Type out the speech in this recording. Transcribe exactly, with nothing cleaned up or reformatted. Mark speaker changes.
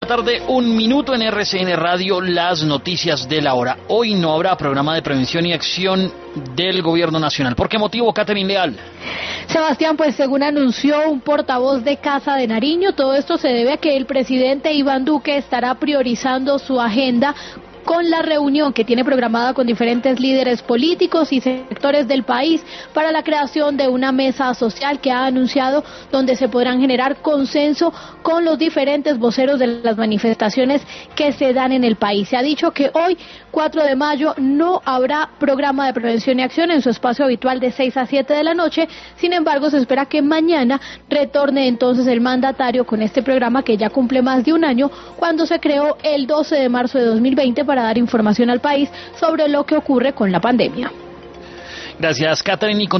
Speaker 1: Tarde, un minuto en R C N Radio, las noticias de la hora. Hoy no habrá programa de prevención y acción del Gobierno Nacional. ¿Por qué motivo, Catherine Leal?
Speaker 2: Sebastián, pues según anunció un portavoz de Casa de Nariño, todo esto se debe a que el presidente Iván Duque estará priorizando su agenda con la reunión que tiene programada con diferentes líderes políticos y sectores del país para la creación de una mesa social que ha anunciado donde se podrán generar consenso con los diferentes voceros de las manifestaciones que se dan en el país. Se ha dicho que hoy, cuatro de mayo, no habrá programa de prevención y acción en su espacio habitual de seis a siete de la noche. Sin embargo, se espera que mañana retorne entonces el mandatario con este programa que ya cumple más de un año, cuando se creó el doce de marzo de dos mil veinte para dar información al país sobre lo que ocurre con la pandemia.
Speaker 1: Gracias, Catherine.